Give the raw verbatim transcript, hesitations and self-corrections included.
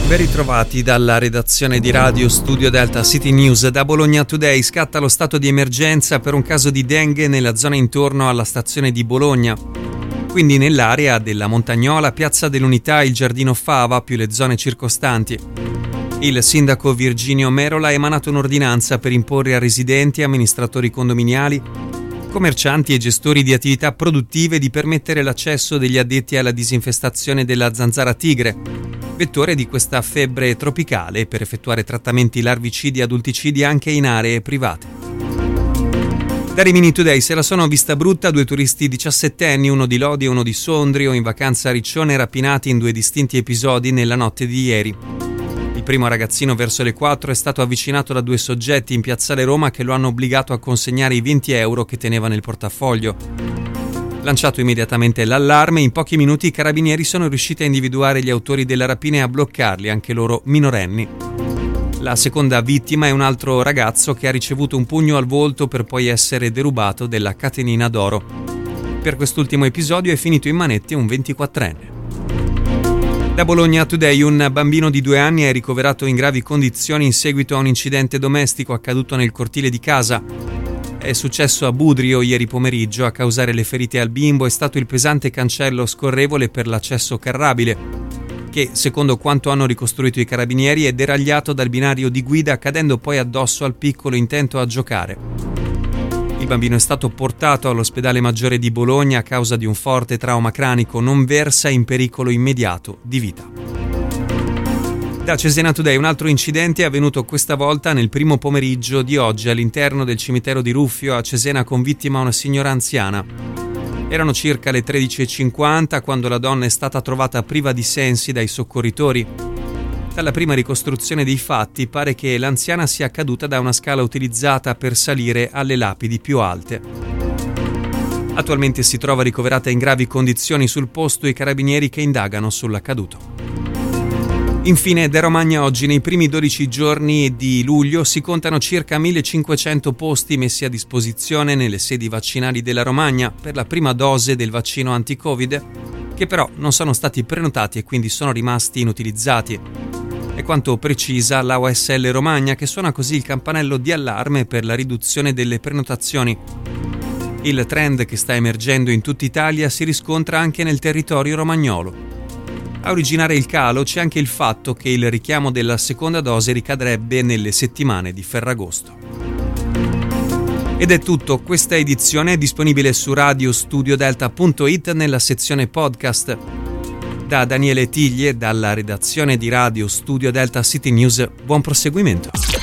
Ben ritrovati dalla redazione di Radio Studio Delta City News. Da Bologna Today scatta lo stato di emergenza per un caso di dengue nella zona intorno alla stazione di Bologna. Quindi nell'area della Montagnola, Piazza dell'Unità, il Giardino Fava più le zone circostanti. Il sindaco Virginio Merola ha emanato un'ordinanza per imporre a residenti, amministratori condominiali, commercianti e gestori di attività produttive di permettere l'accesso degli addetti alla disinfestazione della zanzara tigre, vettore di questa febbre tropicale, per effettuare trattamenti larvicidi e adulticidi anche in aree private. Da Rimini Today se la sono vista brutta due turisti diciassettenni, uno di Lodi e uno di Sondrio, in vacanza a Riccione, rapinati in due distinti episodi nella notte di ieri. Il primo ragazzino verso le quattro è stato avvicinato da due soggetti in piazzale Roma che lo hanno obbligato a consegnare i venti euro che teneva nel portafoglio. Lanciato immediatamente l'allarme, in pochi minuti i carabinieri sono riusciti a individuare gli autori della rapina e a bloccarli, anche loro minorenni. La seconda vittima è un altro ragazzo che ha ricevuto un pugno al volto per poi essere derubato della catenina d'oro. Per quest'ultimo episodio è finito in manette un ventiquattrenne. Da Bologna Today un bambino di due anni è ricoverato in gravi condizioni in seguito a un incidente domestico accaduto nel cortile di casa. È successo a Budrio ieri pomeriggio. A causare le ferite al bimbo è stato il pesante cancello scorrevole per l'accesso carrabile, che, secondo quanto hanno ricostruito i carabinieri, è deragliato dal binario di guida, cadendo poi addosso al piccolo intento a giocare. Il bambino è stato portato all'ospedale maggiore di Bologna a causa di un forte trauma cranico, non versa in pericolo immediato di vita. Da Cesena Today un altro incidente è avvenuto questa volta nel primo pomeriggio di oggi all'interno del cimitero di Ruffio a Cesena, con vittima una signora anziana. Erano circa le tredici e cinquanta quando la donna è stata trovata priva di sensi dai soccorritori. Dalla prima ricostruzione dei fatti pare che l'anziana sia caduta da una scala utilizzata per salire alle lapidi più alte. Attualmente si trova ricoverata in gravi condizioni sul posto i carabinieri che indagano sull'accaduto. Infine, da Romagna oggi, nei primi dodici giorni di luglio, si contano circa millecinquecento posti messi a disposizione nelle sedi vaccinali della Romagna per la prima dose del vaccino anti-Covid, che però non sono stati prenotati e quindi sono rimasti inutilizzati. È quanto precisa l'A O S L Romagna, che suona così il campanello di allarme per la riduzione delle prenotazioni. Il trend che sta emergendo in tutta Italia si riscontra anche nel territorio romagnolo. A originare il calo c'è anche il fatto che il richiamo della seconda dose ricadrebbe nelle settimane di Ferragosto. Ed è tutto, questa edizione è disponibile su radio studio delta punto it nella sezione podcast. Da Daniele Tiglie, dalla redazione di Radio Studio Delta City News, buon proseguimento.